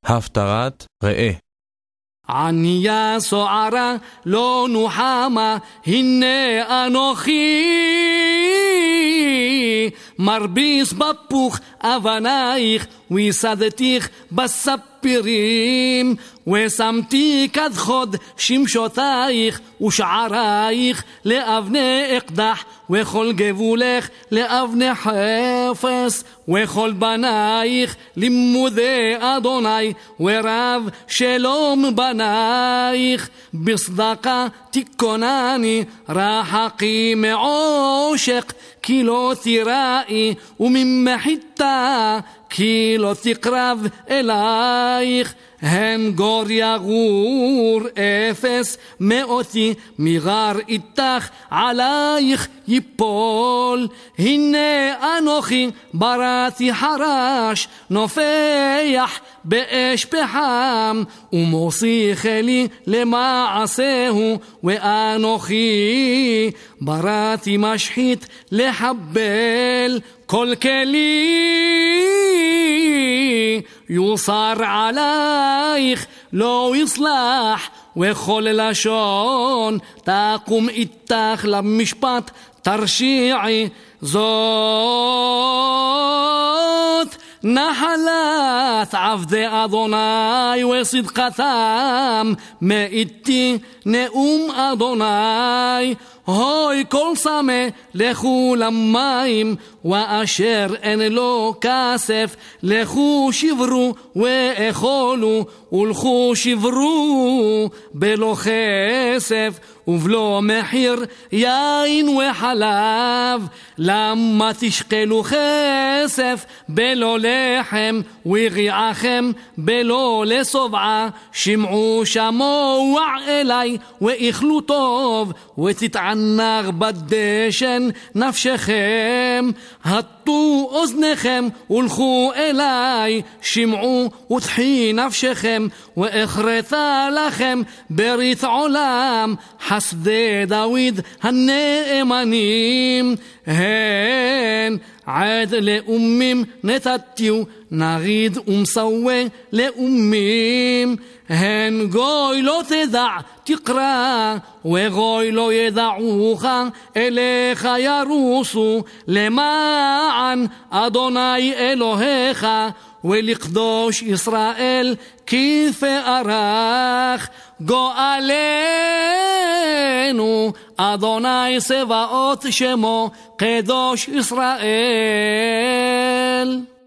הפטרת ראה. עניה סוערה לא נוחמה, הנה אנוכי מרביס בפוך אבנייך, ויסדתיך בספירים, ושמתי כדחוד שמשותייך ושערייך לאבני אקדח, וכל גבולך לאבני חפש, וכל בנייך לימודי אדוני, ורב שלום בנייך. בסדקה תיקונני, רחקי מעושק כי לא תיראי, וממחיתה כי לא תקרב אלייך. הן גור יגור אפס מאותי, מגר איתך עלייך ייפול. הנה אנוכי בראתי חרש, נופח באש פחם, ומוסיך לי למעשהו. ואנוכי בראתי משחית לחבל, כל כלי יוסר עלייך לא יסלח, וכל לשון תקום איתך למשפט תרשיעי. זאת נחלת עבדי אדוני וסדקתם, מאיתי נאום אדוני. הוי כל סמה לכו למים, ואשר אין לו כסף לכו שברו ואכולו, ולכו שברו בלא כסף ובלא מחיר יין וחלב. למה תשקלו כסף בלא לחם, ורעכם בלא לשובעה? שמעו שמוע אלי ואכלו טוב, ותתענג בדשן נפשכם. הטו אוזניכם ולכו אלי, שמעו ותחי נפשכם, ואכרתה לכם ברית עולם, חסדי דוד הנאמנים. הן עד לאומים נתתיו, נריד ומסווה לאומים. הן גוי לא תדע תקרא, וגוי לא ידעוך, אליך ירוסו, למען אדוני אלוהיך, ולקדוש ישראל כפארך. גואלנו אדוני צבאות שמו, קדוש ישראל.